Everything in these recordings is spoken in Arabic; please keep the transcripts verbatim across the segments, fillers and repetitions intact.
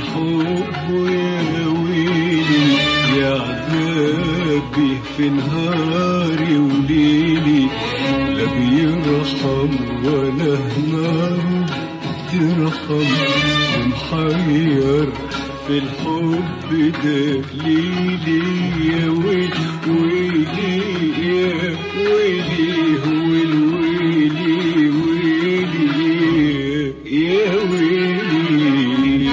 الحب يا ويلي يا عذابي في نهاري وليلي لا بيرحم ولا نار ترحم ومحير في الحب دليلي يا ويلي ويلي يا ويلي هو الويلي ويلي يا ويلي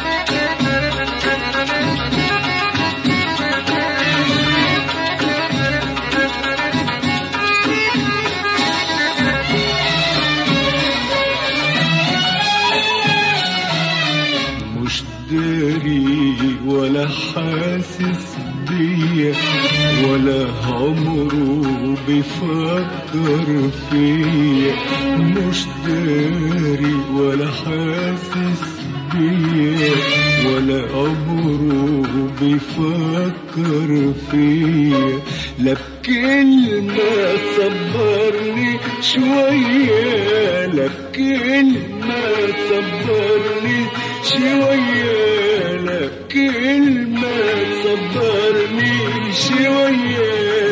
مش داري ولا حاسس بيا ولا عمره بيفكر فيا مش داري ولا حاسس بيا ولا عمره بيفكر فيا لا بكلمة تصبرني شوية لا بكلمة تصبرني شوية لا بكلمة تصبرني شوية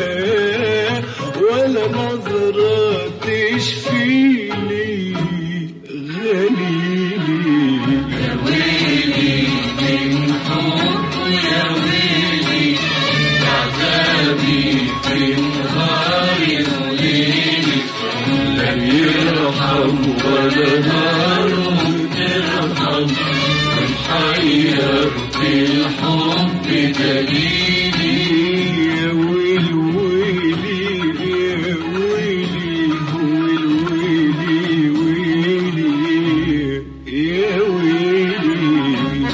ولا نظرة تشفيني غليلي يا ويلي من حب يا ويلي عذابي في نهاري وليلي لا يرحم ولا نار ترحم محير في الحب دليلي يا ويل ويلي يا ويلي هو الويلي ويلي يا ويلي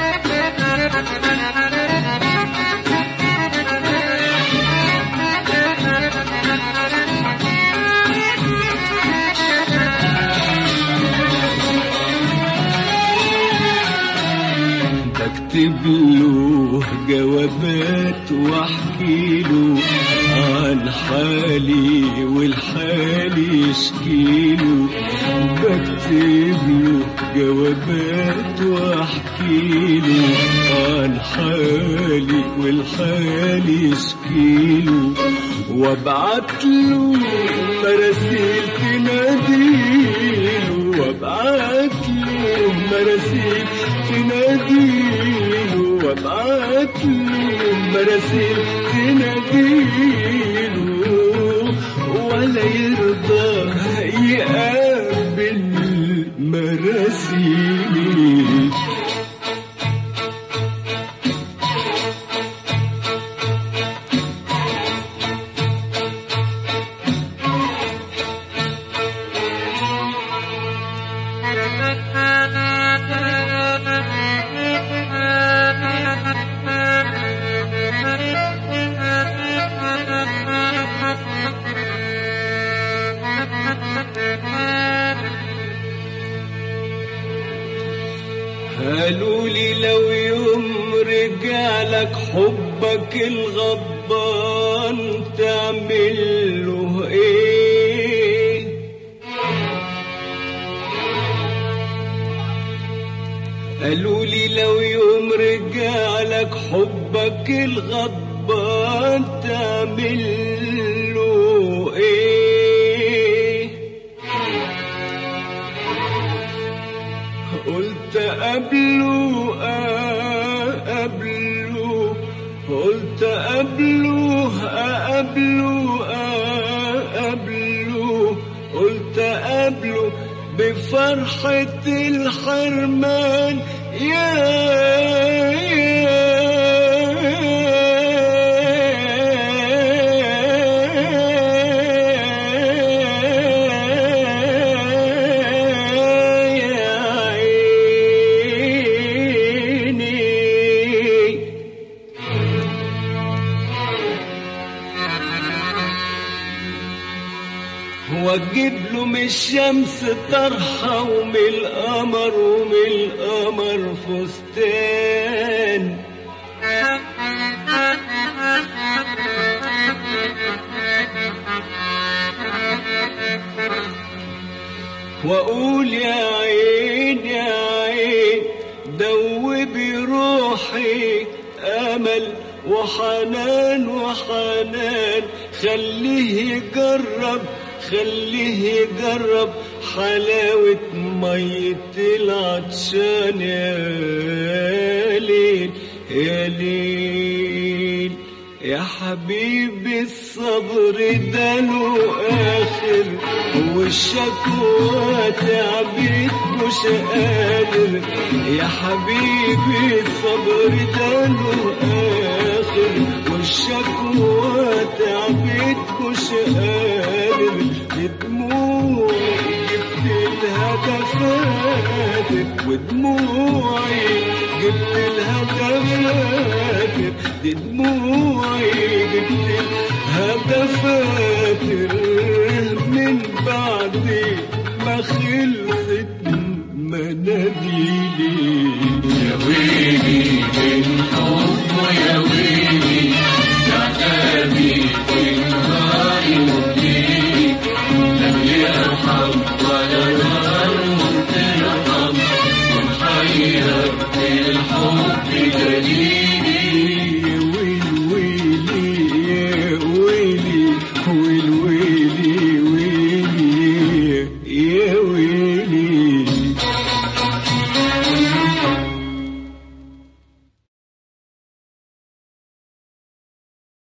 بكتب له جوابات واحكي له عن حالي والحالي يشكيله بكتب له جوابات واحكي له عن حالي والحالي يشكيله وابعت له مراسيل تناديله وابعت له مراسيل تناديله وابعت له مراسيل تناديله ولا يرضى يقابل مراسيلي قالوا لي لو يوم رجع لك حبك الغضبان تعمل له ايه قالوا لي لو يوم رجع لك حبك الغضبان تعمل له ايه قلت قبله أقبله قلت قبله أقبله أقبله قلت قبله بفرحة الحرمان يا واجيب له من الشمس طرحه ومن القمر ومن القمر فستان واقول يا عين يا عين دوبي روحي امل وحنان وحنان، خليه يجرب خليه يجرب حلاوة مية العطشان. يا ليل يا ليل يا حبيبي الصبر ده له آخر، والشكوى تعبت مش قادر. يا حبيبي الصبر ده له آخر، والشكوى تعبت مش قادر. بدموعي جبت لها دفاتر، ودموعي جبت لها دفاتر، دي دموعي جبت لها دفاتر من بعد ما خلصت مناديلي. يا ويلي من حب ويا ويلي عذابي في نهاري وليلي، لم يرحم ولا